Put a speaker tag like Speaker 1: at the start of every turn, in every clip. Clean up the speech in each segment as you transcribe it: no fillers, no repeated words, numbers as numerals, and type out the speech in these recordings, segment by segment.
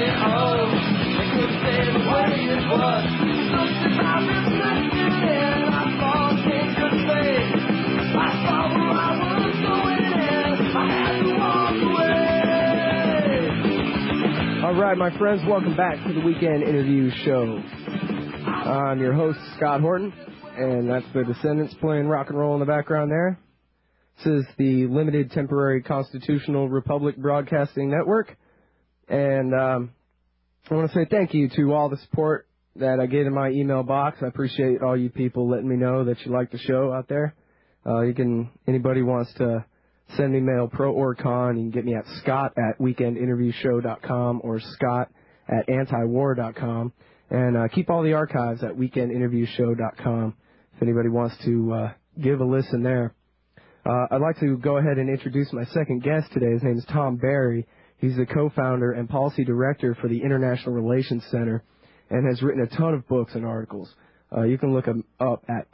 Speaker 1: All right, my friends, welcome back to the Weekend Interview Show. I'm your host, Scott Horton, and that's the Descendants playing rock and roll in the background there. This is the Limited Temporary Constitutional Republic Broadcasting Network, and I want to say thank you to all the support that I get in my email box. I appreciate all you people letting me know that you like the show out there. Anybody wants to send me mail, pro or con, you can get me at scott@weekendinterviewshow.com or scott@antiwar.com. And keep all the archives at weekendinterviewshow.com if anybody wants to give a listen there. I'd like to go ahead and introduce my second guest today. His name is Tom Barry. He's the co-founder and policy director for the International Relations Center and has written a ton of books and articles. You can look him up at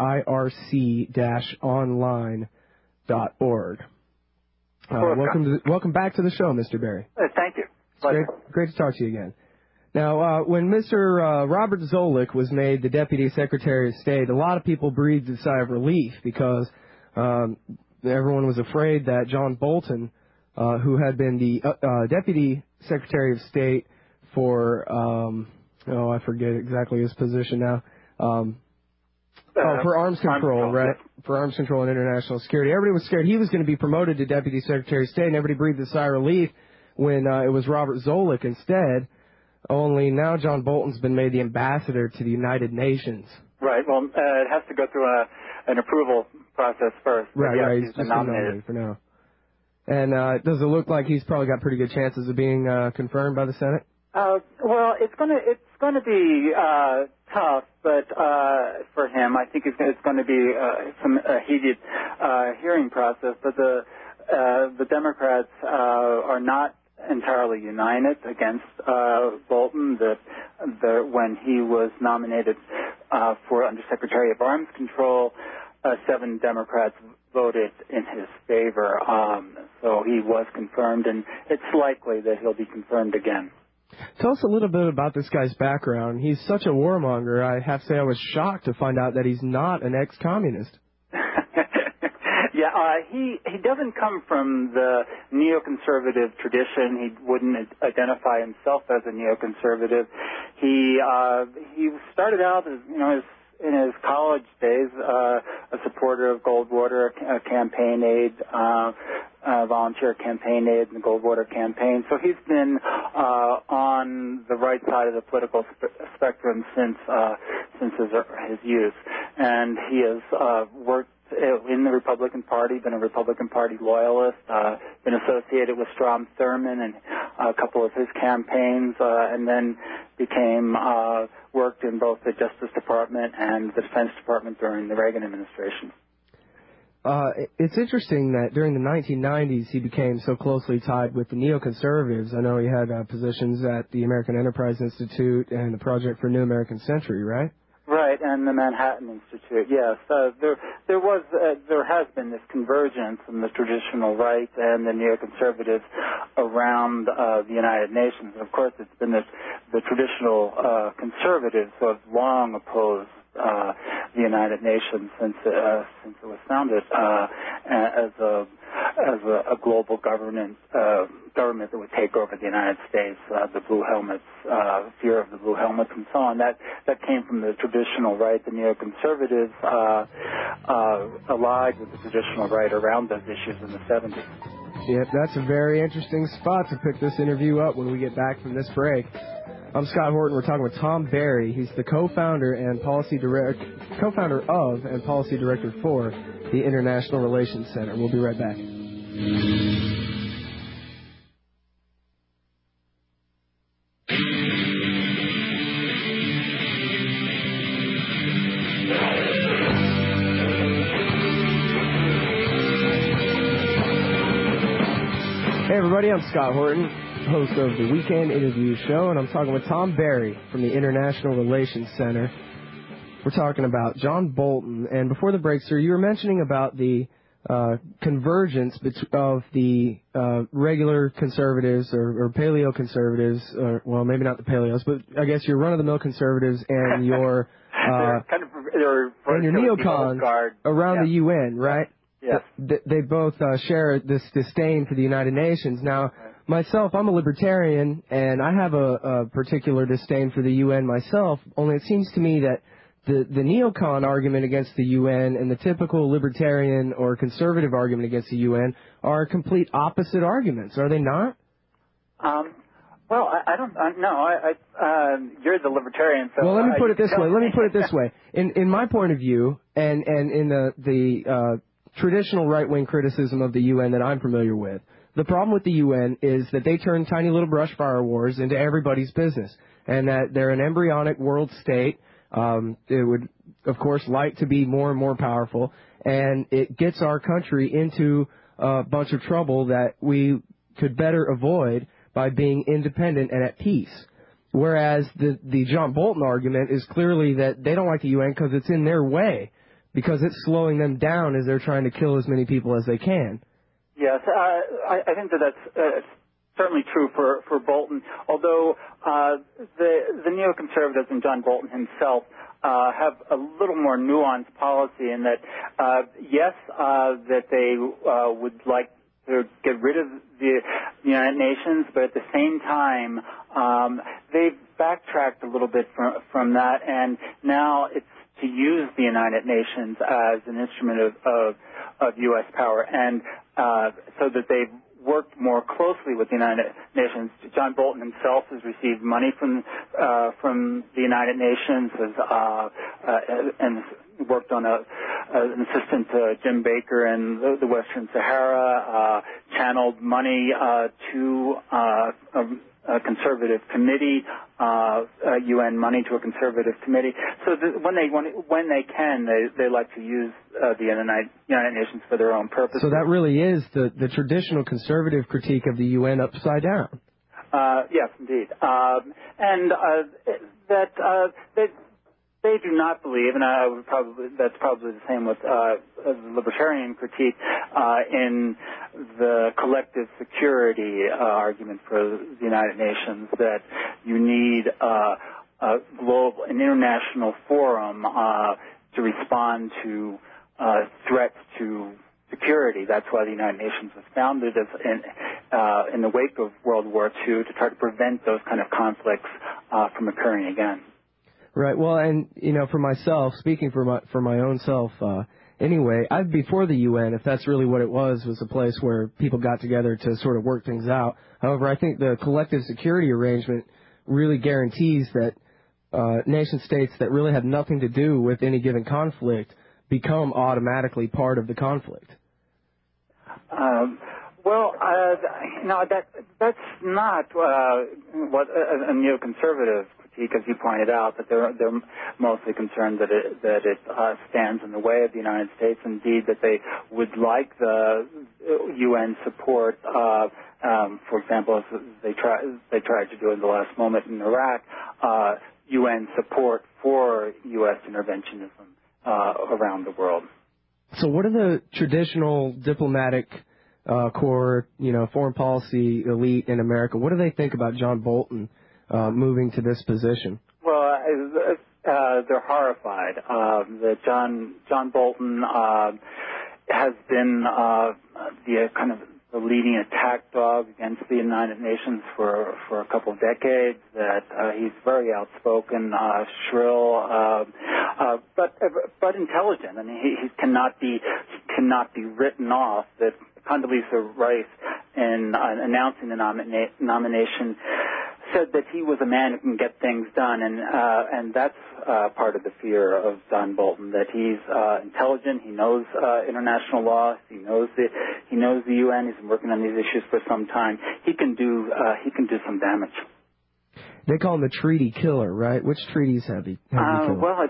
Speaker 1: irc-online.org. Welcome back to the show, Mr. Barry.
Speaker 2: Thank you.
Speaker 1: Great to talk to you again. Now, when Mr. Robert Zoellick was made the Deputy Secretary of State, a lot of people breathed a sigh of relief because everyone was afraid that John Bolton, who had been the Deputy Secretary of State for, I forget exactly his position now, for arms control, right? For arms control and international security. Everybody was scared he was going to be promoted to Deputy Secretary of State, and everybody breathed a sigh of relief when it was Robert Zoellick instead. Only now John Bolton's been made the ambassador to the United Nations.
Speaker 2: Right. Well, it has to go through an approval process first.
Speaker 1: Right. He's just nominated for now. And does it look like he's probably got pretty good chances of being confirmed by the Senate?
Speaker 2: Well, it's going to be tough, but for him, I think it's going to be some heated hearing process. But the Democrats are not entirely united against Bolton. When he was nominated for Undersecretary of Arms Control, 7 Democrats voted in his favor. So he was confirmed, and it's likely that he'll be confirmed again.
Speaker 1: Tell us a little bit about this guy's background. He's such a warmonger. I have to say I was shocked to find out that he's not an ex-communist.
Speaker 2: Yeah, he doesn't come from the neoconservative tradition. He wouldn't identify himself as a neoconservative. He started out as in his college days a supporter of Goldwater campaign aid, volunteer campaign aid, and the Goldwater campaign. So he's been on the right side of the political spectrum since his youth, and he has worked in the Republican Party, been a Republican Party loyalist, been associated with Strom Thurmond and a couple of his campaigns, and then worked in both the Justice Department and the Defense Department during the Reagan administration.
Speaker 1: It's interesting that during the 1990s he became so closely tied with the neoconservatives. I know he had positions at the American Enterprise Institute and the Project for New American Century, right?
Speaker 2: Right, and the Manhattan Institute. Yes, there has been this convergence in the traditional right and the neoconservatives around the United Nations. And of course, it's been the traditional conservatives who have long opposed the United Nations since it was founded as a global government that would take over the United States, the Blue Helmets, fear of the Blue Helmets, and so on. That came from the traditional right. The neoconservatives allied with the traditional right around those issues in the 70s.
Speaker 1: Yep, that's a very interesting spot to pick this interview up when we get back from this break. I'm Scott Horton. We're talking with Tom Barry. He's the co-founder of and policy director for the International Relations Center. We'll be right back. Hey everybody, I'm Scott Horton, host of the Weekend Interview Show, and I'm talking with Tom Barry from the International Relations Center. We're talking about John Bolton, and before the break, sir, you were mentioning about the convergence of the regular conservatives or paleo conservatives, or well, maybe not the paleos, but I guess your run-of-the-mill conservatives and your and your neocons around the UN, right?
Speaker 2: Yes.
Speaker 1: They both share this disdain for the United Nations. Now, myself, I'm a libertarian, and I have a particular disdain for the UN myself, only it seems to me that the neocon argument against the UN and the typical libertarian or conservative argument against the UN are complete opposite arguments, are they not?
Speaker 2: Well, I don't know. You're the libertarian, so...
Speaker 1: Well, let me put it this way. In my point of view, and in the traditional right-wing criticism of the UN that I'm familiar with, the problem with the UN is that they turn tiny little brush fire wars into everybody's business, and that they're an embryonic world state. It would, of course, like to be more and more powerful, and it gets our country into a bunch of trouble that we could better avoid by being independent and at peace. Whereas the John Bolton argument is clearly that they don't like the UN because it's in their way, because it's slowing them down as they're trying to kill as many people as they can.
Speaker 2: Yes, I think that's certainly true for Bolton, although the neoconservatives and John Bolton himself have a little more nuanced policy in that, yes, that they would like to get rid of the United Nations, but at the same time, they've backtracked a little bit from that, and now it's to use the United Nations as an instrument of U.S. power, and so that they've worked more closely with the United Nations. John Bolton himself has received money from the United Nations, and worked on an assistant to Jim Baker in the Western Sahara, channeled money to a conservative committee, UN money to a conservative committee. So when they can, they like to use the United Nations for their own purposes.
Speaker 1: So that really is the traditional conservative critique of the UN upside down.
Speaker 2: Yes, indeed, and that they do not believe, and that's probably the same with the libertarian critique, in the collective security argument for the United Nations, that you need an international forum to respond to threats to security. That's why the United Nations was founded in the wake of World War II, to try to prevent those kind of conflicts from occurring again.
Speaker 1: Right. Well, and for myself, speaking for my own self, anyway, before the UN, if that's really what it was a place where people got together to sort of work things out. However, I think the collective security arrangement really guarantees that nation states that really have nothing to do with any given conflict become automatically part of the conflict.
Speaker 2: Well, that's not what a neoconservative critique, as you pointed out, that they're mostly concerned that it stands in the way of the United States. Indeed, that they would like the UN support. For example, as they tried to do in the last moment in Iraq, UN support for U.S. interventionism around the world.
Speaker 1: So, what are the traditional diplomatic core, foreign policy elite in America? What do they think about John Bolton moving to this position?
Speaker 2: Well, they're horrified that John Bolton has been the kind of the leading attack dog against the United Nations for a couple of decades. That he's very outspoken, shrill, but intelligent. I mean, he cannot be written off. That Condoleezza Rice, in announcing the nomination, said that he was a man who can get things done, and that's part of the fear of John Bolton, that he's intelligent, he knows international law, he knows the UN, he's been working on these issues for some time. He can do some damage.
Speaker 1: They call him the treaty killer, right? Which treaties have he killed?
Speaker 2: Well,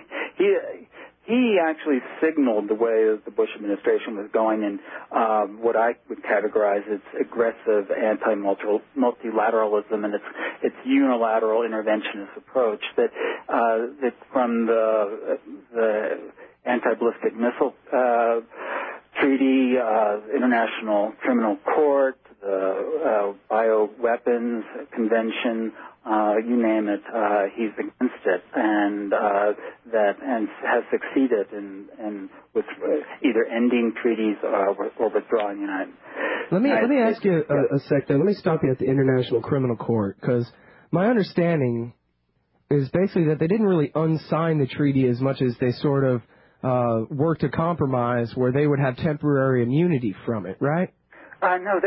Speaker 2: he actually signaled the way that the Bush administration was going in what I would categorize as aggressive anti-multilateralism and its unilateral interventionist approach. That from the anti-ballistic missile treaty, International Criminal Court, the Bioweapons Convention, you name it, he's against it, and has succeeded in with either ending treaties or withdrawing the United.
Speaker 1: Let me ask you a sec there. Let me stop you at the International Criminal Court, because my understanding is basically that they didn't really unsign the treaty as much as they sort of worked a compromise where they would have temporary immunity from it, right?
Speaker 2: No,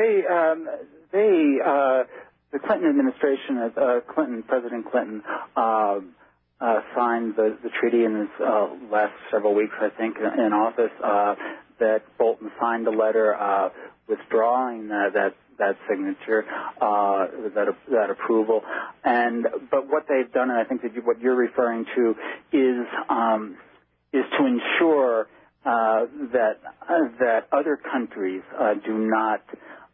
Speaker 2: the Clinton administration, President Clinton, signed the treaty in his last several weeks, I think, in office. That Bolton signed a letter withdrawing that signature, that approval, but what they've done, and I think that what you're referring to, is to ensure that other countries do not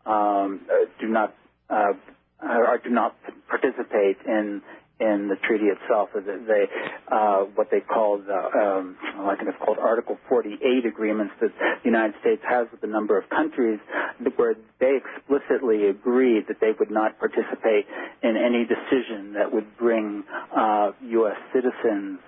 Speaker 2: participate in the treaty itself. They what they call I think it's called Article 48 agreements that the United States has with a number of countries, where they explicitly agreed that they would not participate in any decision that would bring U.S. citizens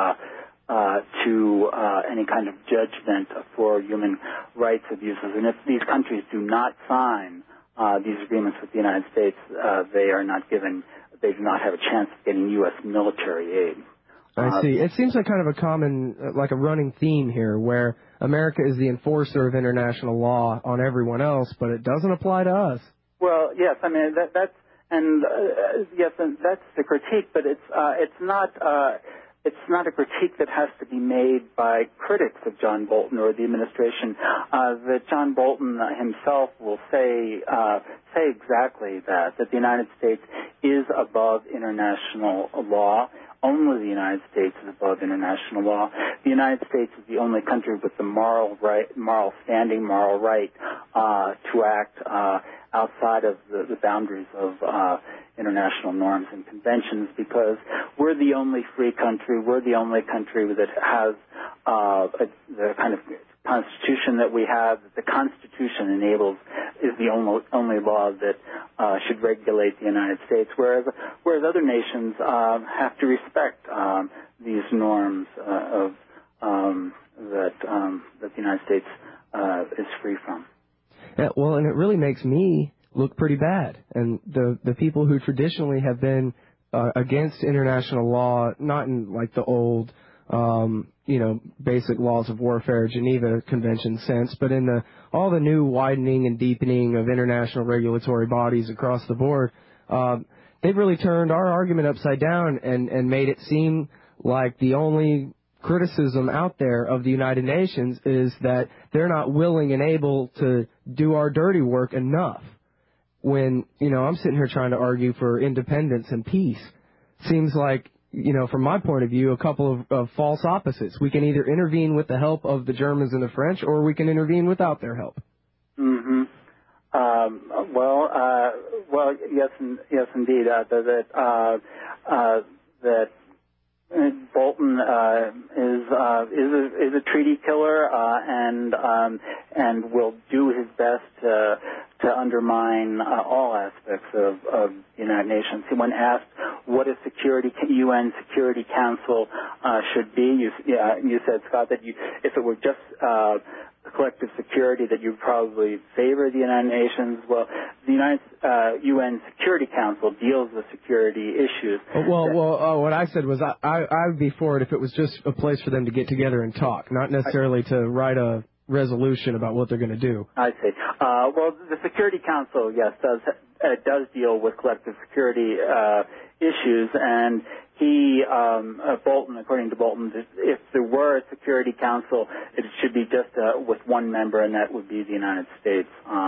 Speaker 2: to any kind of judgment for human rights abuses. And if these countries do not sign these agreements with the United States, they do not have a chance of getting U.S. military aid.
Speaker 1: I see. It seems like kind of a common, like a running theme here, where America is the enforcer of international law on everyone else, but it doesn't apply to us.
Speaker 2: Well, yes, I mean that's the critique, but it's not a critique that has to be made by critics of John Bolton or the administration. That John Bolton himself will say exactly that the United States is above international law. Only the United States is above international law. The United States is the only country with the moral right to act outside of the boundaries of international norms and conventions, because we're the only free country. We're the only country that has the kind of Constitution that we have. The Constitution is the only law that should regulate the United States, whereas other nations have to respect these norms that the United States is free from.
Speaker 1: Yeah, well, and it really makes me look pretty bad. And the people who traditionally have been against international law, not in like the old, basic laws of warfare, Geneva Convention sense, but in all the new widening and deepening of international regulatory bodies across the board, they've really turned our argument upside down and made it seem like the only criticism out there of the United Nations is that they're not willing and able to do our dirty work enough. When, I'm sitting here trying to argue for independence and peace. Seems like, from my point of view, a couple of false opposites. We can either intervene with the help of the Germans and the French, or we can intervene without their help. Mm-hmm.
Speaker 2: Well, yes, indeed. That Bolton is a treaty killer, and will do his best to undermine all aspects of the United Nations. When asked what a UN Security Council should be, you said, Scott, that if it were just collective security, that you'd probably favor the United Nations. Well, the UN Security Council deals with security issues.
Speaker 1: What I said was I would be for it if it was just a place for them to get together and talk, not necessarily to write a resolution about what they're going to do.
Speaker 2: I see. Well, the Security Council, yes, does deal with collective security issues, and Bolton, according to Bolton, if there were a Security Council, it should be just with one member, and that would be the United States.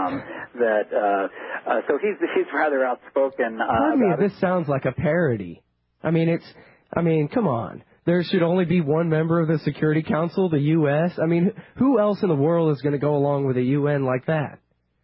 Speaker 2: So he's rather outspoken.
Speaker 1: Pardon me if this sounds like a parody. I mean, come on. There should only be one member of the Security Council, the U.S. I mean, who else in the world is going to go along with a UN like that?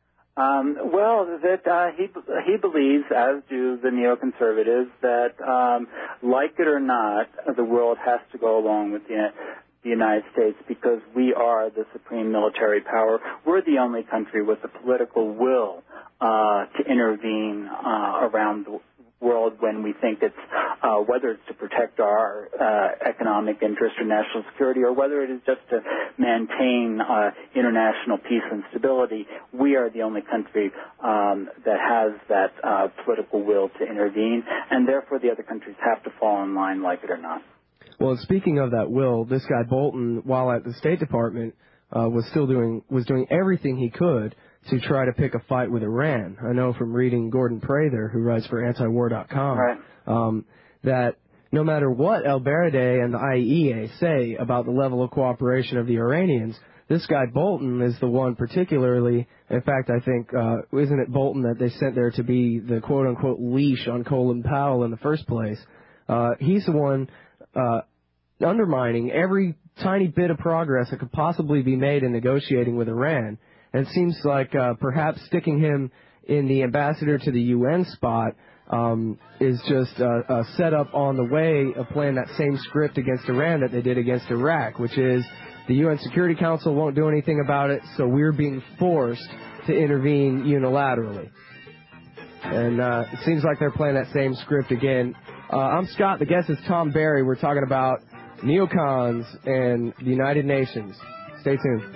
Speaker 2: He believes, as do the neoconservatives, that like it or not, the world has to go along with the United States because we are the supreme military power. We're the only country with the political will to intervene around the world when we think it's whether it's to protect our economic interest or national security or whether it is just to maintain international peace and stability. We are the only country that has that political will to intervene, and therefore the other countries have to fall in line, like it or not.
Speaker 1: Well, speaking of that will, this guy Bolton, while at the State Department, was doing everything he could to try to pick a fight with Iran. I know from reading Gordon Prather, who writes for antiwar.com,
Speaker 2: right.
Speaker 1: That no matter what El Baradei and the IAEA say about the level of cooperation of the Iranians, this guy Bolton is the one particularly, in fact, I think, isn't it Bolton that they sent there to be the quote-unquote leash on Colin Powell in the first place? He's the one undermining every tiny bit of progress that could possibly be made in negotiating with Iran. And it seems like perhaps sticking him in the ambassador to the UN spot is just a setup on the way of playing that same script against Iran that they did against Iraq, which is the UN Security Council won't do anything about it, so we're being forced to intervene unilaterally. And it seems like they're playing that same script again. I'm Scott. The guest is Tom Barry. We're talking about neocons and the United Nations. Stay tuned.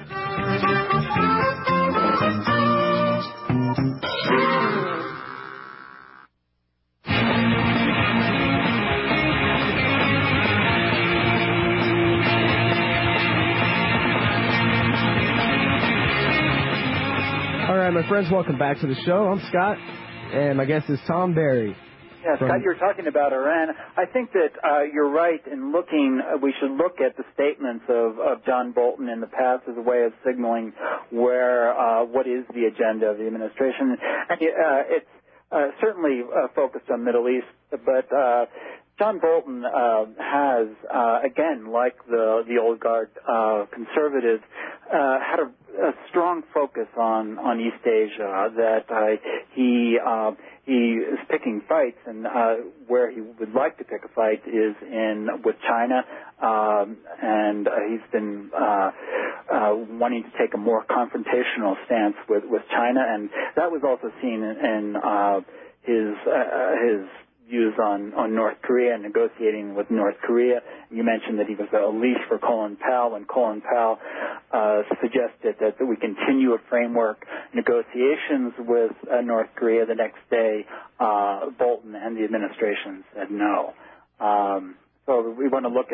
Speaker 1: All right, my friends, welcome back to the show. I'm Scott, and my guest is Tom Barry.
Speaker 2: Yeah, Scott, you're talking about Iran. I think that you're right in looking, we should look at the statements of John Bolton in the past as a way of signaling what is the agenda of the administration. And it's certainly focused on Middle East, but John Bolton has, again, like the old guard conservatives, had a strong focus on East Asia, that he is picking fights, and where he would like to pick a fight is with China, and he's been wanting to take a more confrontational stance with China, and that was also seen in his views on North Korea and negotiating with North Korea. You mentioned that he was a leash for Colin Powell, and Colin Powell suggested that we continue a framework negotiations with North Korea. The next day, Bolton and the administration said no. So we want to look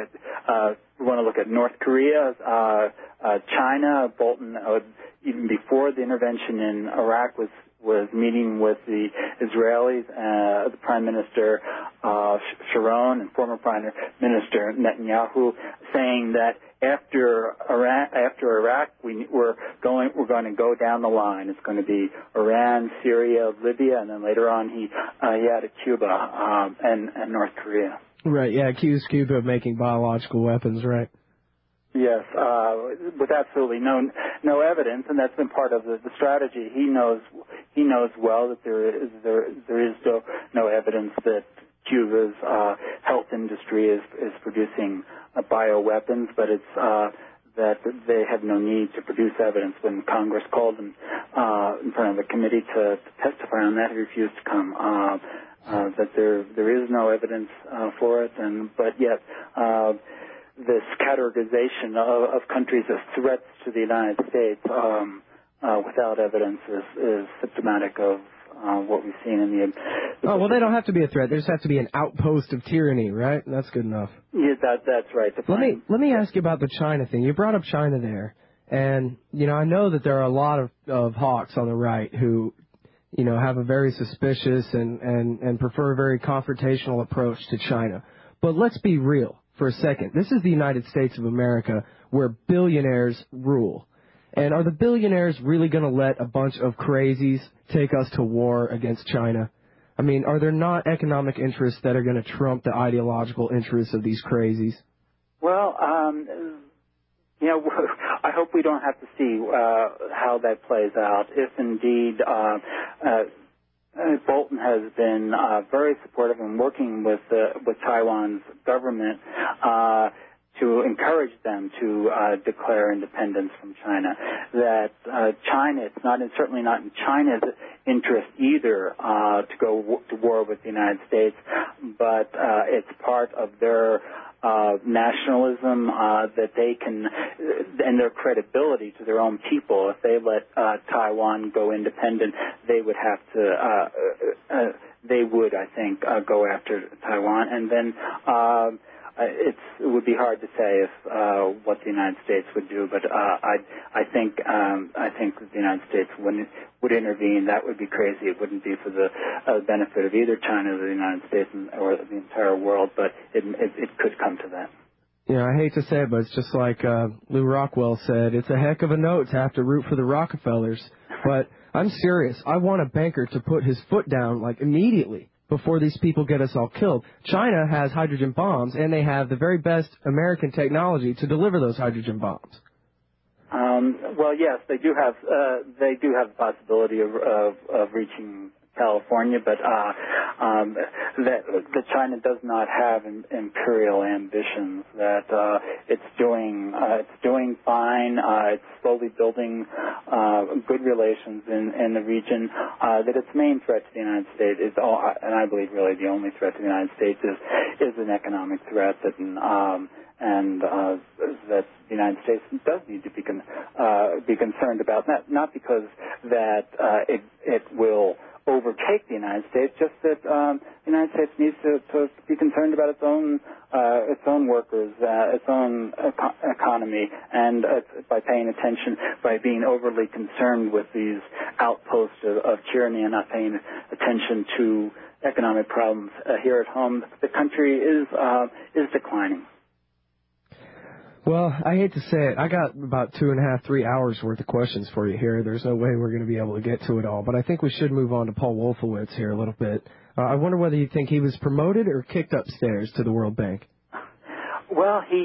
Speaker 2: at North Korea, China. Bolton, even before the intervention in Iraq, was meeting with the Israelis, the Prime Minister Sharon and former Prime Minister Netanyahu, saying that after Iraq, we're going to go down the line. It's going to be Iran, Syria, Libya, and then later on he added Cuba and North Korea.
Speaker 1: Right. Yeah, accused Cuba of making biological weapons. Right.
Speaker 2: Yes, with absolutely no evidence, and that's been part of the strategy. He knows well that there is no evidence that Cuba's health industry is producing bioweapons, but it's that they have no need to produce evidence. When Congress called him in front of the committee to testify on that, he refused to come. That there is no evidence for it, but yet. This categorization of countries as threats to the United States without evidence is symptomatic of what we've seen in the...
Speaker 1: Oh, well, they don't have to be a threat. They just have to be an outpost of tyranny, right? That's good enough.
Speaker 2: Yeah, that's right.
Speaker 1: Let me ask you about the China thing. You brought up China there, and, I know that there are a lot of hawks on the right who, have a very suspicious and prefer a very confrontational approach to China. But let's be real. For a second, this is the United States of America where billionaires rule. And are the billionaires really going to let a bunch of crazies take us to war against China? I mean, are there not economic interests that are going to trump the ideological interests of these crazies?
Speaker 2: Well, I hope we don't have to see how that plays out. If indeed Bolton has been very supportive and working with Taiwan's government to encourage them to declare independence from China. That China, it's not, certainly not in China's interest either to go to war with the United States, but it's part of their nationalism that they can, and their credibility to their own people. If they let Taiwan go independent, they would have to. They would, I think, go after Taiwan, and then it would be hard to say if what the United States would do. But I think that the United States would intervene. That would be crazy. It wouldn't be for the benefit of either China or the United States or the entire world. But it could come to that.
Speaker 1: Yeah, I hate to say it, but it's just like Lew Rockwell said, it's a heck of a note to have to root for the Rockefellers. But I'm serious. I want a banker to put his foot down, like, immediately before these people get us all killed. China has hydrogen bombs, and they have the very best American technology to deliver those hydrogen bombs.
Speaker 2: Well, yes, they do have the possibility of reaching California, but that China does not have imperial ambitions. That it's doing fine. It's slowly building good relations in the region. That its main threat to the United States is, and I believe really the only threat to the United States is an economic threat. That that the United States does need to be concerned about. Not because that it will overtake the United States, just that the United States needs to be concerned about its own workers, its own economy, and by paying attention, by being overly concerned with these outposts of tyranny and not paying attention to economic problems here at home, the country is declining.
Speaker 1: Well, I hate to say it. I got about 2.5, 3 hours worth of questions for you here. There's no way we're going to be able to get to it all, but I think we should move on to Paul Wolfowitz here a little bit. I wonder whether you think he was promoted or kicked upstairs to the World Bank.
Speaker 2: Well, he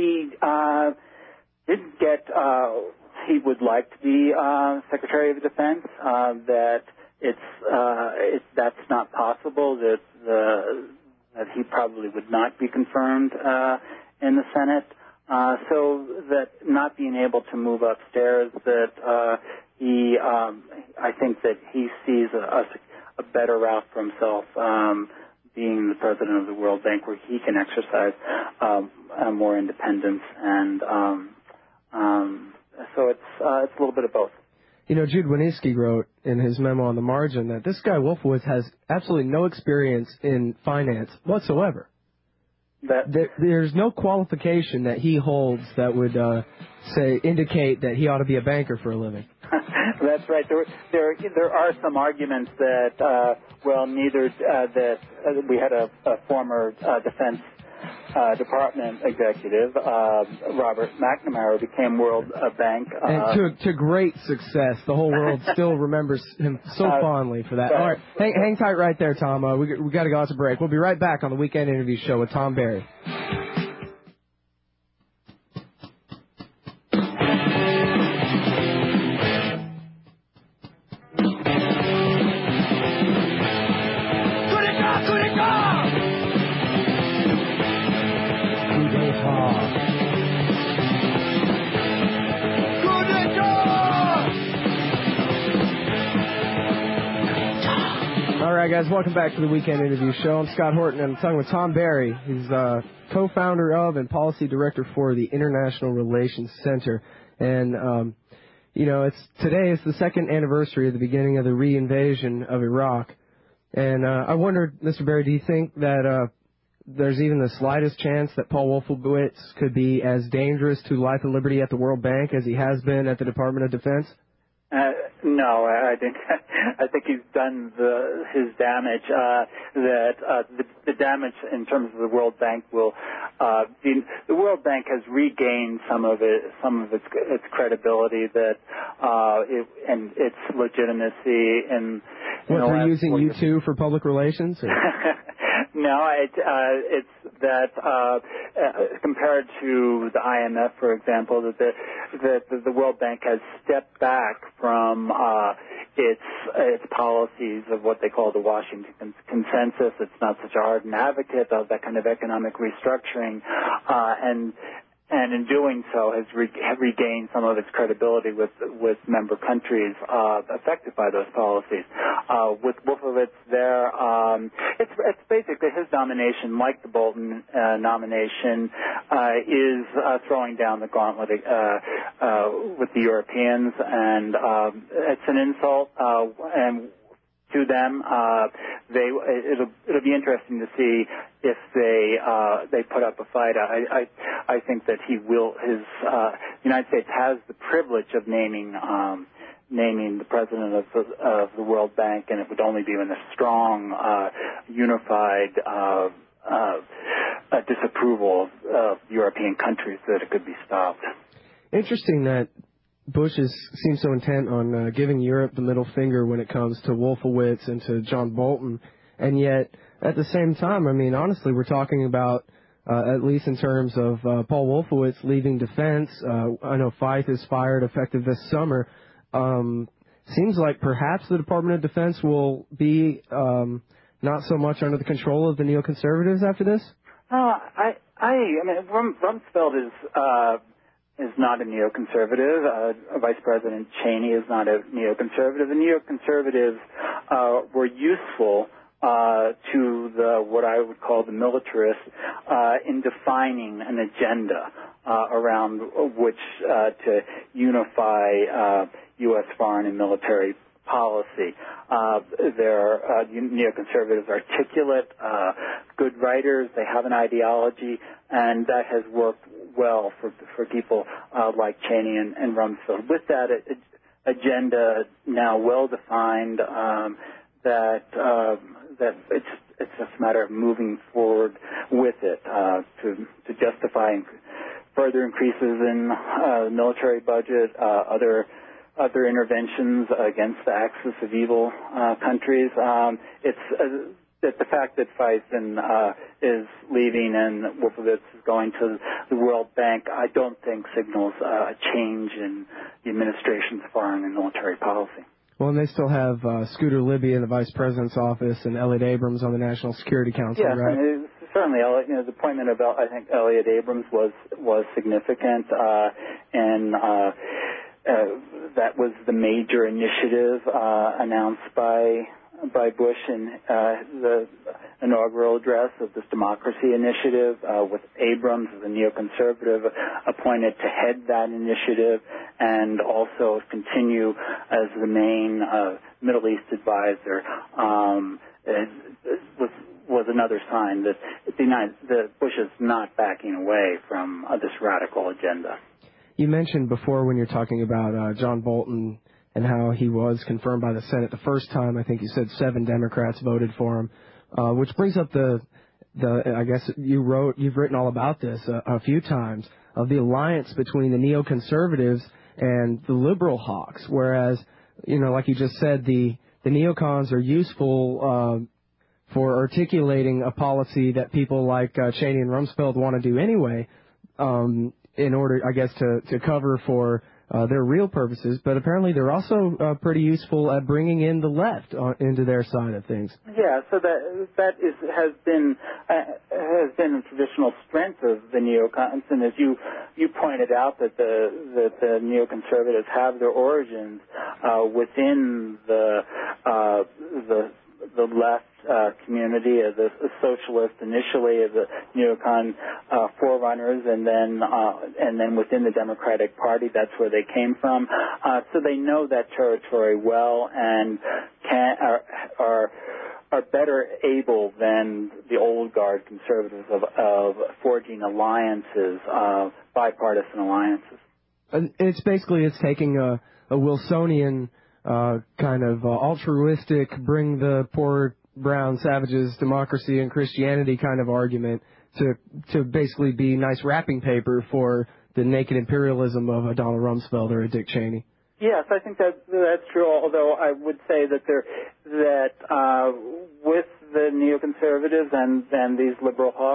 Speaker 2: didn't get. He would like to be Secretary of Defense. That that's not possible. That he probably would not be confirmed in the Senate. So that not being able to move upstairs, that I think that he sees a better route for himself, being the president of the World Bank, where he can exercise more independence, and so it's a little bit of both.
Speaker 1: You know, Jude Wanniski wrote in his memo on the margin that this guy Wolfowitz has absolutely no experience in finance whatsoever. There's no qualification that he holds that would indicate that he ought to be a banker for a living.
Speaker 2: That's right. There are some arguments that we had a former Defense Department executive, Robert McNamara, became World Bank.
Speaker 1: And to great success. The whole world still remembers him so fondly for that. All right, hang tight right there, Tom. We got to go out to break. We'll be right back on the Weekend Interview Show with Tom Barry. All right, guys, welcome back to the Weekend Interview Show. I'm Scott Horton, and I'm talking with Tom Barry. He's co-founder of and policy director for the International Relations Center. And, today is the second anniversary of the beginning of the re-invasion of Iraq. And I wondered, Mr. Barry, do you think that there's even the slightest chance that Paul Wolfowitz could be as dangerous to life and liberty at the World Bank as he has been at the Department of Defense?
Speaker 2: No, I think he's done his damage. The damage in terms of the World Bank will the World Bank has regained some of its credibility and its legitimacy. And
Speaker 1: they're using you two for public relations?
Speaker 2: No, that compared to the IMF, for example, that the World Bank has stepped back from its policies of what they call the Washington Consensus. It's not such a ardent advocate of that kind of economic restructuring, and in doing so has regained some of its credibility with member countries affected by those policies. With Wolfowitz there, it's basically his nomination, like the Bolton nomination, is throwing down the gauntlet with the Europeans, and it's an insult, and to them, it'll be interesting to see if they put up a fight. I think that he will. The United States has the privilege of naming the president of the World Bank, and it would only be when a strong, unified disapproval of European countries that it could be stopped.
Speaker 1: Interesting that Bush seems so intent on giving Europe the middle finger when it comes to Wolfowitz and to John Bolton, and yet at the same time, I mean, honestly, we're talking about, at least in terms of Paul Wolfowitz leaving defense. I know Feith is fired effective this summer. Seems like perhaps the Department of Defense will be not so much under the control of the neoconservatives after this.
Speaker 2: I mean, Rumsfeld is not a neoconservative. Vice President Cheney is not a neoconservative. The neoconservatives were useful to what I would call the militarists in defining an agenda around which to unify U.S. foreign and military policy. Neoconservatives are articulate, good writers. They have an ideology, and that has worked well for people like Cheney and Rumsfeld. With that agenda now well defined, that it's just a matter of moving forward with it to justify further increases in the military budget, other interventions against the axis of evil countries. It's the fact that Feith is leaving and Wolfowitz is going to the World Bank, I don't think signals a change in the administration's foreign and military policy.
Speaker 1: Well, and they still have Scooter Libby in the Vice President's office and Elliot Abrams on the National Security Council, right?
Speaker 2: Yeah, certainly. The appointment of, I think, Elliot Abrams was significant, and that was the major initiative announced by Bush in the inaugural address of this democracy initiative, with Abrams, the neoconservative, appointed to head that initiative and also continue as the main Middle East advisor. Was another sign that Bush is not backing away from this radical agenda.
Speaker 1: You mentioned before when you're talking about John Bolton and how he was confirmed by the Senate the first time. I think you said 7 Democrats voted for him, which brings up the I guess you've written all about this a few times, of the alliance between the neoconservatives and the liberal hawks. Whereas, like you just said, the neocons are useful for articulating a policy that people like Cheney and Rumsfeld want to do anyway, in order, I guess, to cover for their real purposes, but apparently they're also pretty useful at bringing in the left into their side of things. Yeah,
Speaker 2: so has been a traditional strength of the neocons, and as you pointed out, that the neoconservatives have their origins within the left community, as a socialist initially, as a neocon forerunners, and then within the Democratic Party, that's where they came from. So they know that territory well and are better able than the old guard conservatives of forging alliances, bipartisan alliances.
Speaker 1: And it's taking a Wilsonian kind of altruistic, bring the poor brown savages democracy and Christianity kind of argument to basically be nice wrapping paper for the naked imperialism of a Donald Rumsfeld or a Dick Cheney.
Speaker 2: Yes, I think that's true. Although I would say that with the neoconservatives and these liberal hawks,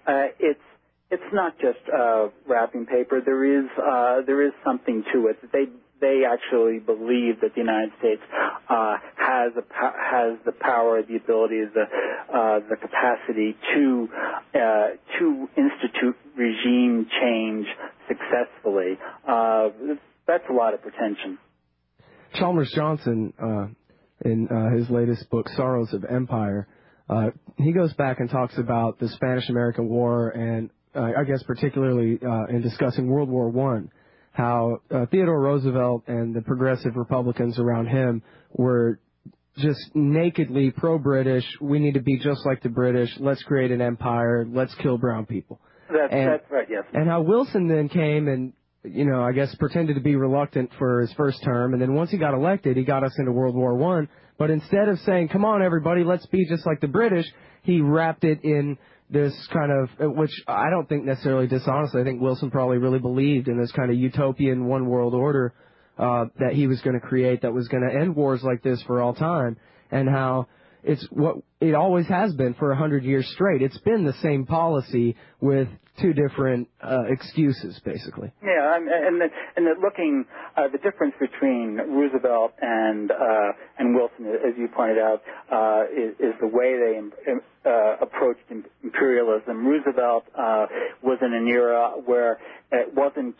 Speaker 2: It's not just wrapping paper. There is something to it. They actually believe that the United States has the power, the ability, the capacity to institute regime change successfully. That's a lot of pretension.
Speaker 1: Chalmers Johnson, in his latest book, Sorrows of Empire, he goes back and talks about the Spanish-American War and I guess particularly in discussing World War I, how Theodore Roosevelt and the progressive Republicans around him were just nakedly pro-British. We need to be just like the British. Let's create an empire. Let's kill brown people.
Speaker 2: That's right, yes.
Speaker 1: And how Wilson then came and, I guess pretended to be reluctant for his first term. And then once he got elected, he got us into World War I. But instead of saying, come on, everybody, let's be just like the British, he wrapped it in this kind of, which I don't think necessarily dishonestly. I think Wilson probably really believed in this kind of utopian one world order that he was going to create that was going to end wars like this for all time, and how it's what it always has been for 100 years straight. It's been the same policy with two different excuses, basically.
Speaker 2: Yeah, and looking the difference between Roosevelt and Wilson, as you pointed out, is the way they approached imperialism. Roosevelt was in an era where it wasn't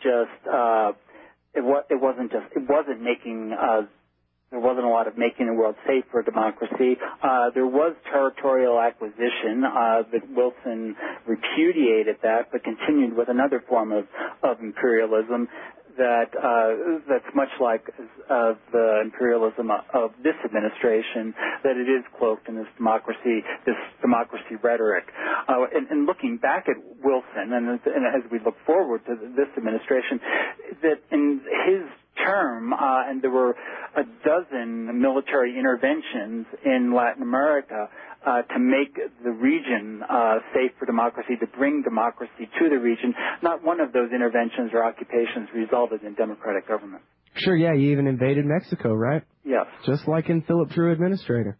Speaker 2: making. There wasn't a lot of making the world safe for democracy. There was territorial acquisition that Wilson repudiated that, but continued with another form of imperialism that's much like the imperialism of this administration, that it is cloaked in this democracy rhetoric. And looking back at Wilson, and as we look forward to this administration, that in his term, and there were a dozen military interventions in Latin America to make the region safe for democracy, to bring democracy to the region. Not one of those interventions or occupations resulted in democratic government.
Speaker 1: Sure, yeah, he even invaded Mexico, right?
Speaker 2: Yes.
Speaker 1: Just like in Philip Drew Administrator.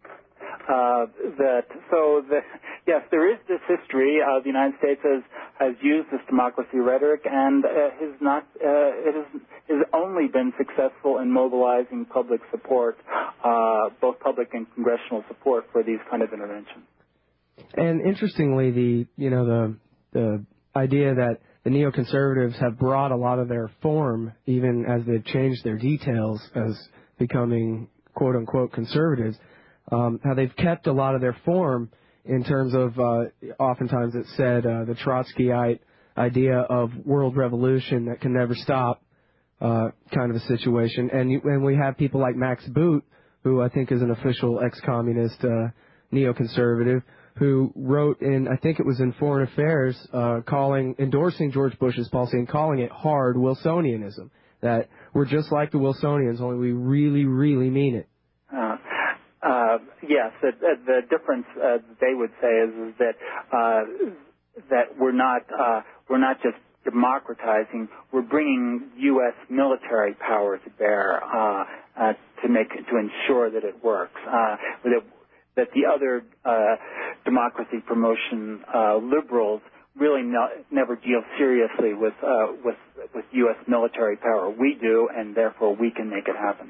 Speaker 2: Yes, there is this history. The United States has used this democracy rhetoric, and it has only been successful in mobilizing public support, both public and congressional support for these kind of interventions.
Speaker 1: And interestingly, the idea that the neoconservatives have brought a lot of their form, even as they've changed their details as becoming quote unquote conservatives. How they've kept a lot of their form in terms of, oftentimes it's said, the Trotskyite idea of world revolution that can never stop, kind of a situation. And we have people like Max Boot, who I think is an official ex-communist neoconservative, who wrote in, I think it was in Foreign Affairs, endorsing George Bush's policy and calling it hard Wilsonianism, that we're just like the Wilsonians, only we really, really mean it.
Speaker 2: Yes, the difference they would say is that we're not just democratizing, we're bringing U.S. military power to bear to ensure that it works. That the other democracy promotion liberals really never deal seriously with U.S. military power. We do, and therefore we can make it happen.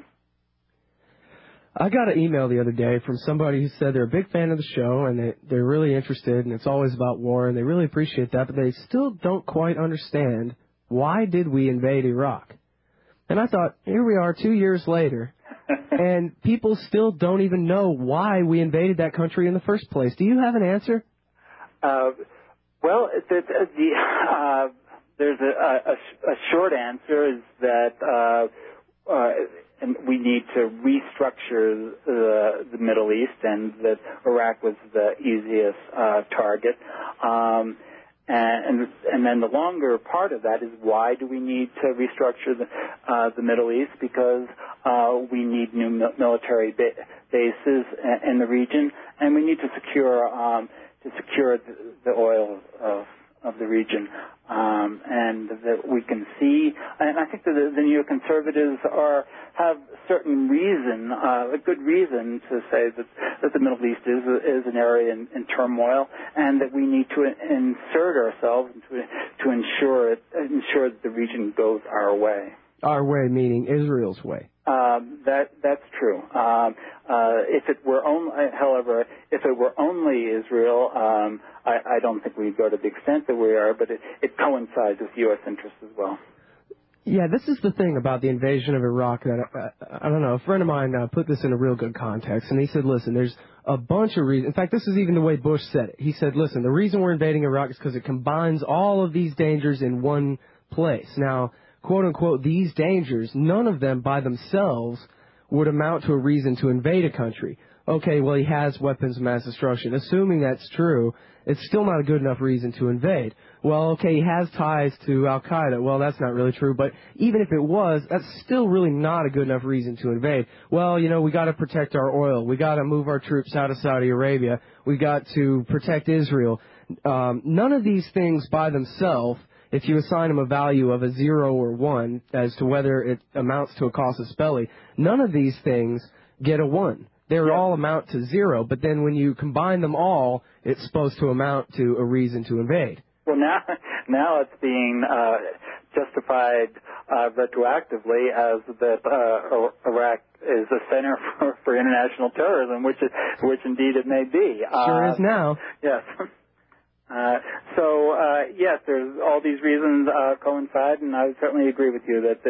Speaker 1: I got an email the other day from somebody who said they're a big fan of the show and they're really interested, and it's always about war, and they really appreciate that, but they still don't quite understand why did we invade Iraq. And I thought, here we are 2 years later, and people still don't even know why we invaded that country in the first place. Do you have an answer?
Speaker 2: Well, there's a short answer is that and we need to restructure the Middle East, and that Iraq was the easiest target. And then the longer part of that is, why do we need to restructure the Middle East? Because we need new military bases in the region, and we need to secure the oil of the region, and that we can see. And I think that the neoconservatives have certain reason, a good reason to say that the Middle East is an area in turmoil, and that we need to insert ourselves to ensure that the region goes our way.
Speaker 1: Our way meaning Israel's way.
Speaker 2: That's true. If it were only Israel, I don't think we'd go to the extent that we are, but it coincides with U.S. interests as well.
Speaker 1: Yeah, this is the thing about the invasion of Iraq that, I don't know, a friend of mine put this in a real good context, and he said, listen, there's a bunch of reasons. In fact, this is even the way Bush said it. He said, listen, the reason we're invading Iraq is because it combines all of these dangers in one place. Now, quote unquote, these dangers, none of them by themselves would amount to a reason to invade a country. Okay, well, he has weapons of mass destruction. Assuming that's true, it's still not a good enough reason to invade. Well, okay, he has ties to Al-Qaeda. Well, that's not really true. But even if it was, that's still really not a good enough reason to invade. Well, we got to protect our oil. We got to move our troops out of Saudi Arabia. We got to protect Israel. None of these things by themselves, if you assign them a value of a 0 or 1 as to whether it amounts to a casus belli, none of these things get a 1. They all amount to 0, but then when you combine them all, it's supposed to amount to a reason to invade.
Speaker 2: Well, now it's being justified retroactively as that Iraq is a center for international terrorism, which indeed it may be.
Speaker 1: Sure is now.
Speaker 2: Yes. Yes, there's all these reasons coincide, and I would certainly agree with you that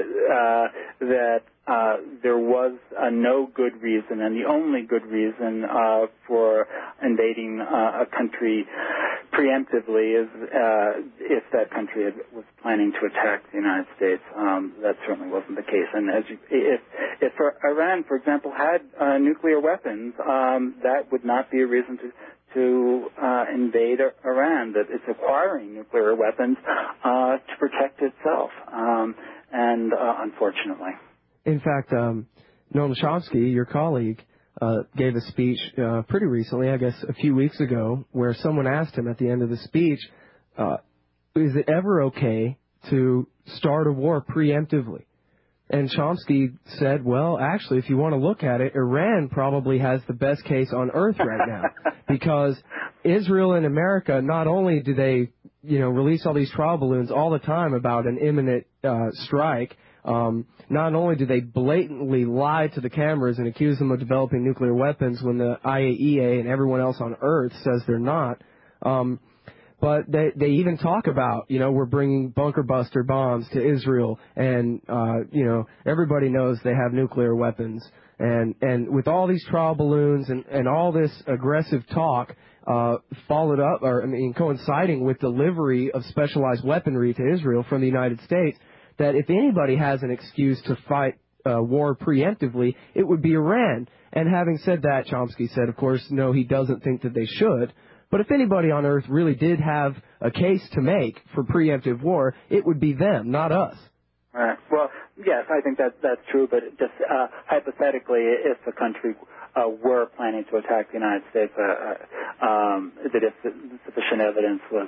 Speaker 2: there was no good reason, and the only good reason for invading a country preemptively is if that country was planning to attack the United States. That certainly wasn't the case. And if Iran, for example, had nuclear weapons, that would not be a reason to invade Iran, that it's acquiring nuclear weapons to protect itself, and unfortunately.
Speaker 1: In fact, Noam Chomsky, your colleague, gave a speech pretty recently, I guess a few weeks ago, where someone asked him at the end of the speech, is it ever okay to start a war preemptively? And Chomsky said, well, actually, if you want to look at it, Iran probably has the best case on earth right now, because Israel and America, not only do they, release all these trial balloons all the time about an imminent strike, not only do they blatantly lie to the cameras and accuse them of developing nuclear weapons when the IAEA and everyone else on earth says they're not, but they even talk about, we're bringing bunker buster bombs to Israel, and, everybody knows they have nuclear weapons. And with all these trial balloons and all this aggressive talk, followed up, coinciding with delivery of specialized weaponry to Israel from the United States, that if anybody has an excuse to fight war preemptively, it would be Iran. And having said that, Chomsky said, of course, no, he doesn't think that they should. But if anybody on earth really did have a case to make for preemptive war, it would be them, not us.
Speaker 2: Right. Well, yes, I think that's true. But just hypothetically, if the country were planning to attack the United States, that if sufficient evidence was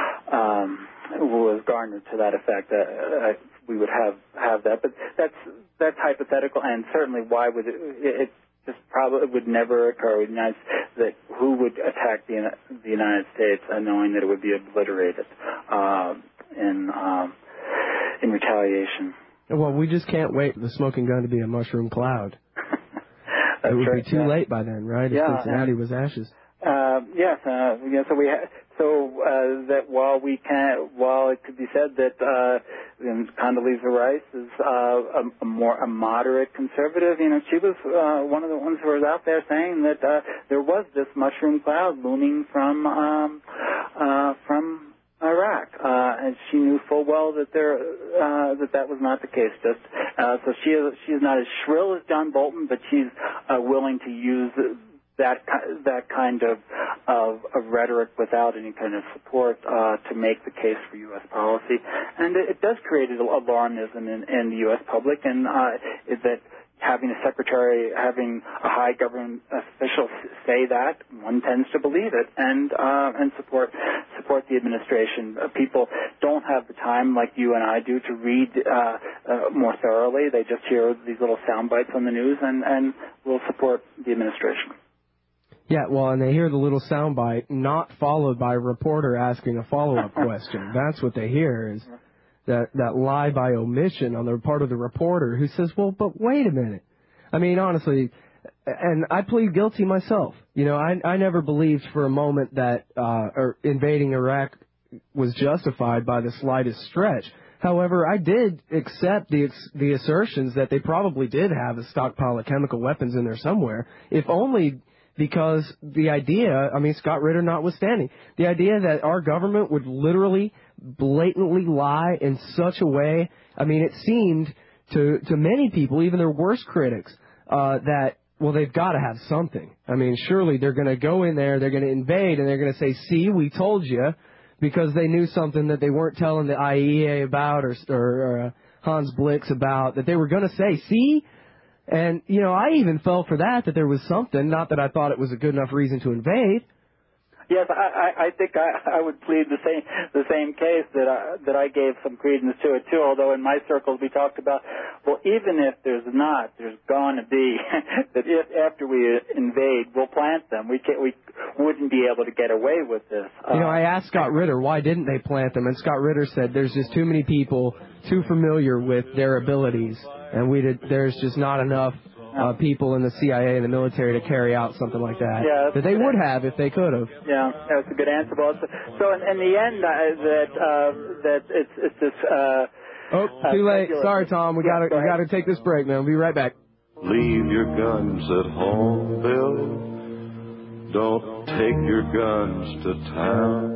Speaker 2: garnered to that effect, we would have that. But that's hypothetical, and certainly why would it just probably would never occur that who would attack the United States knowing that it would be obliterated in retaliation.
Speaker 1: Well, we just can't wait for the smoking gun to be a mushroom cloud. It would be too late by then, right? If Cincinnati was ashes.
Speaker 2: Yes. So that while it could be said that Condoleezza Rice is a moderate conservative, she was one of the ones who was out there saying that there was this mushroom cloud looming from Iraq, and she knew full well that that was not the case. So she is not as shrill as John Bolton, but she's willing to use that kind of rhetoric without any kind of support to make the case for U.S. policy, and it does create alarmism in the U.S. public, and that having a high government official say that, one tends to believe it and support the administration. People don't have the time like you and I do to read more thoroughly. They just hear these little sound bites on the news and will support the administration.
Speaker 1: Yeah, well, and they hear the little soundbite, not followed by a reporter asking a follow-up question. That's what they hear, is that lie by omission on the part of the reporter who says, well, but wait a minute. I mean, honestly, and I plead guilty myself. You know, I never believed for a moment that invading Iraq was justified by the slightest stretch. However, I did accept the assertions that they probably did have a stockpile of chemical weapons in there somewhere, if only because the idea, I mean, Scott Ritter notwithstanding, the idea that our government would literally blatantly lie in such a way, I mean, it seemed to many people, even their worst critics, that, well, they've got to have something. I mean, surely they're going to go in there, they're going to invade, and they're going to say, see, we told you, because they knew something that they weren't telling the IAEA about or Hans Blix about, that they were going to say, see? And, you know, I even fell for that there was something, not that I thought it was a good enough reason to invade.
Speaker 2: Yes, I think I would plead the same case that I gave some credence to it too. Although in my circles we talked about, well, even if there's going to be that if after we invade we'll plant them. We wouldn't be able to get away with this.
Speaker 1: You know, I asked Scott Ritter why didn't they plant them, and Scott Ritter said there's just too many people too familiar with their abilities, and there's just not enough people in the CIA and the military to carry out something like that.
Speaker 2: Yeah,
Speaker 1: that they would have if they could have.
Speaker 2: Yeah, that's a good answer, Bob. So in the end, that it's this.
Speaker 1: Too late. Sorry, Tom. We gotta take this break, man. We'll be right back.
Speaker 3: Leave your guns at home, Bill. Don't take your guns to town.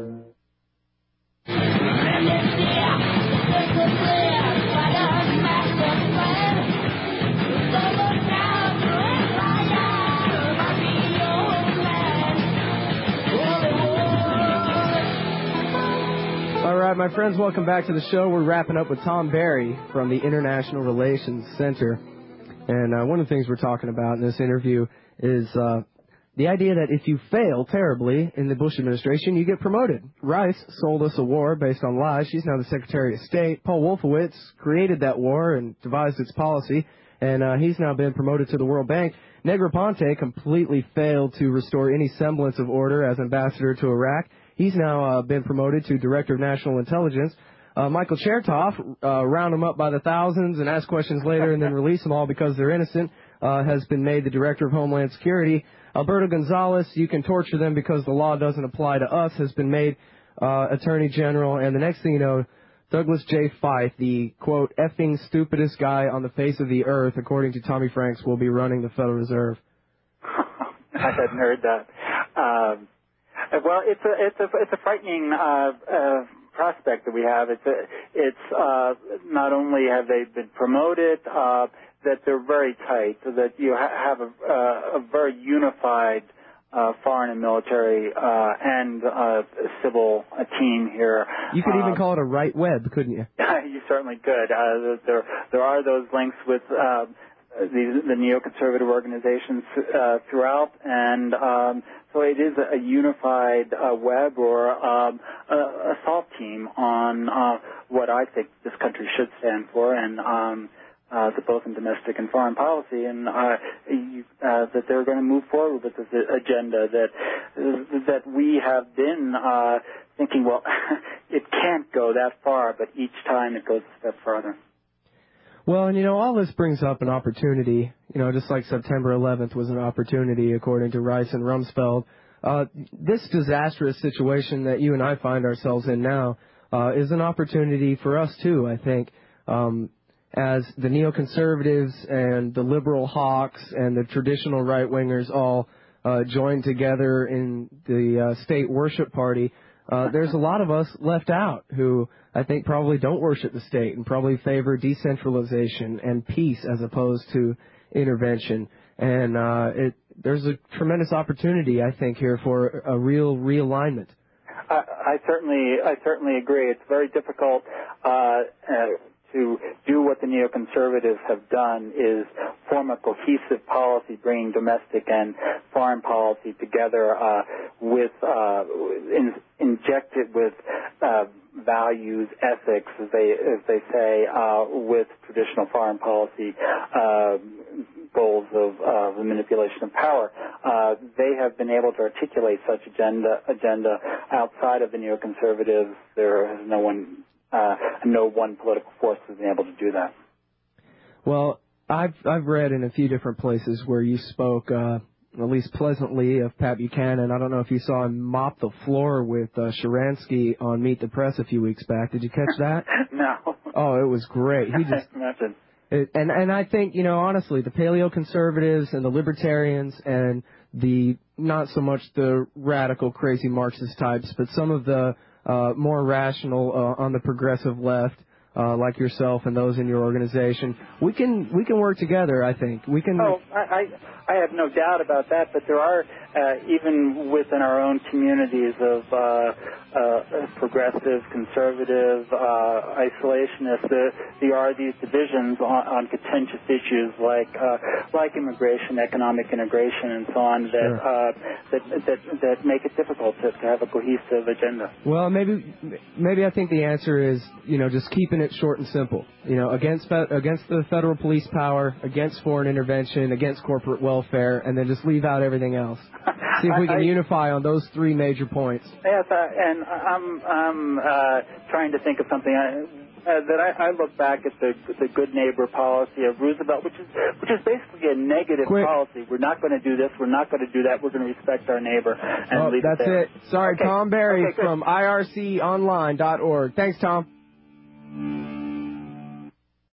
Speaker 1: All right, my friends, welcome back to the show. We're wrapping up with Tom Barry from the International Relations Center. And one of the things we're talking about in this interview is the idea that if you fail terribly in the Bush administration, you get promoted. Rice sold us a war based on lies. She's now the Secretary of State. Paul Wolfowitz created that war and devised its policy, and he's now been promoted to the World Bank. Negroponte completely failed to restore any semblance of order as ambassador to Iraq. He's now been promoted to Director of National Intelligence. Michael Chertoff, round them up by the thousands and ask questions later and then release them all because they're innocent, has been made the Director of Homeland Security. Alberto Gonzales, you can torture them because the law doesn't apply to us, has been made Attorney General. And the next thing you know, Douglas J. Feith, the, quote, effing stupidest guy on the face of the earth, according to Tommy Franks, will be running the Federal Reserve.
Speaker 2: I hadn't heard that. Well, it's a frightening prospect that we have. It's not only have they been promoted, that they're very tight, so that you have a very unified foreign and military and civil team here.
Speaker 1: You could even call it a right web, couldn't you?
Speaker 2: You certainly could. There are those links with the neoconservative organizations throughout, and so it is a unified web or assault team on what I think this country should stand for, and both in domestic and foreign policy, and that they're going to move forward with this agenda that we have been thinking, well, it can't go that far, but each time it goes a step further.
Speaker 1: Well, and, you know, all this brings up an opportunity, you know, just like September 11th was an opportunity, according to Rice and Rumsfeld. This disastrous situation that you and I find ourselves in now is an opportunity for us, too, I think, as the neoconservatives and the liberal hawks and the traditional right-wingers all join together in the state worship party. There's a lot of us left out who I think probably don't worship the state and probably favor decentralization and peace as opposed to intervention. And there's a tremendous opportunity, I think, here for a real realignment.
Speaker 2: I certainly agree. It's very difficult to do what the neoconservatives have done, is form a cohesive policy, bringing domestic and foreign policy together with injected with values, ethics, as they say, with traditional foreign policy goals of the manipulation of power. They have been able to articulate such agenda outside of the neoconservatives. There is no one political force has been able to do that.
Speaker 1: Well, I've read in a few different places where you spoke, at least pleasantly, of Pat Buchanan. I don't know if you saw him mop the floor with Sharansky on Meet the Press a few weeks back. Did you catch that?
Speaker 2: No.
Speaker 1: Oh, it was great. He just
Speaker 2: imagine.
Speaker 1: And I think, honestly, the paleoconservatives and the libertarians and the not so much the radical, crazy Marxist types, but some of the more rational on the progressive left, like yourself and those in your organization, we can work together. I think we can.
Speaker 2: Oh, I have no doubt about that. But there are even within our own communities of progressive, conservative, isolationists, there are these divisions on contentious issues like immigration, economic integration, and so on that make it difficult to have a cohesive agenda.
Speaker 1: Well, maybe I think the answer is just keeping it short and simple. Against the federal police power, against foreign intervention, against corporate welfare, and then just leave out everything else. See if we can unify on those three major points.
Speaker 2: Yes, and I'm trying to think of something that I look back at the good neighbor policy of Roosevelt, which is basically a negative policy. We're not going to do this. We're not going to do that. We're going to respect our neighbor and leave it there.
Speaker 1: That's it. Sorry, okay. Tom Barry from irconline.org. Thanks, Tom.